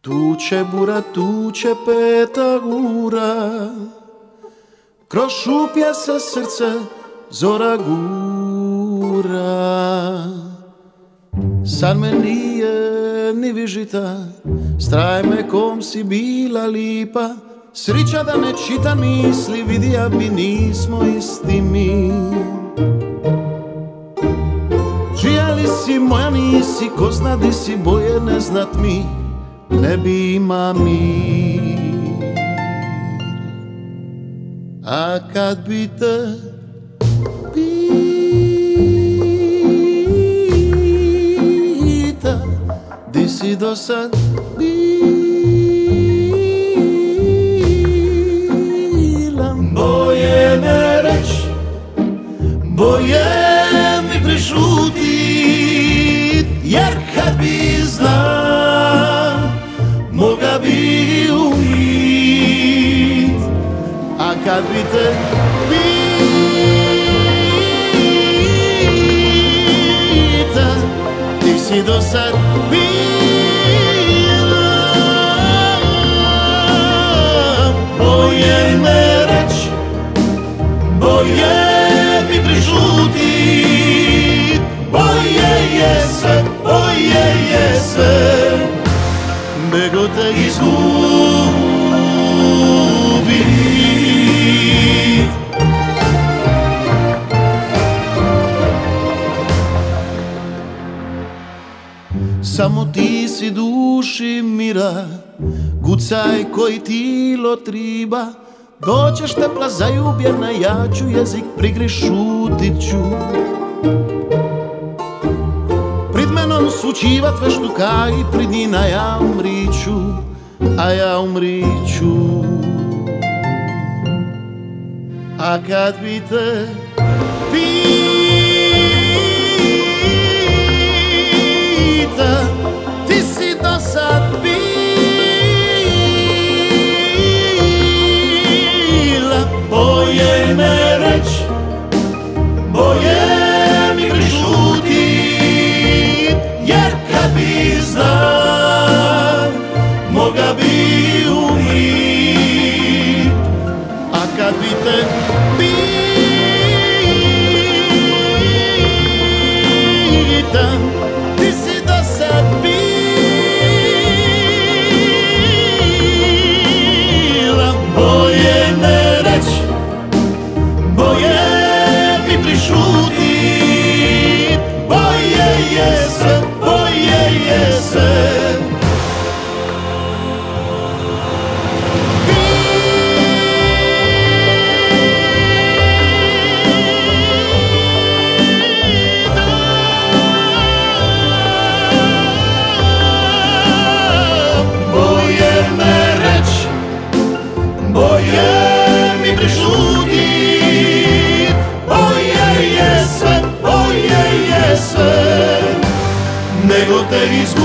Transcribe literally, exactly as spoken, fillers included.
Tuče bura, tuče peta ura, kroz šupje se srce zora gura. Sad me nije ni vižita, straj me kom si bila lipa, srića da ne čita misli, vidija bi nismo isti mi. Čija li si, moja nisi, ko zna di si, boje ne znat mi, ne bi ima mir. A kad bi te pita, di si do sad bila, boje ne reć, boje mi prišutit, jer kad bi znal, moga bi umrit. A kad bi te pita, ti si do sad bila, boje me reć, boje mi prišutit, boje je sve, boje je sve, nego te izgubit. Samo ti si duši mira, kucaj koji tilo triba, doćeš tepla zaljubljena, ja ću jezik prigri, šutit ću. Prid menom sučivat veštuka i prid njina ja umriću, a ja umriću. A kad bi te pita, ti si do sad bila, boje ne reć, boje mi prišutit, jer kad bi znal, moga bi umrit. A kad bi te pita, ti si do sad bila, boje ne reć, boje mi prišutit, boje je sve, boje je sve. Boje mi prišutit, boje je sve, boje je sve, nego te izgubit.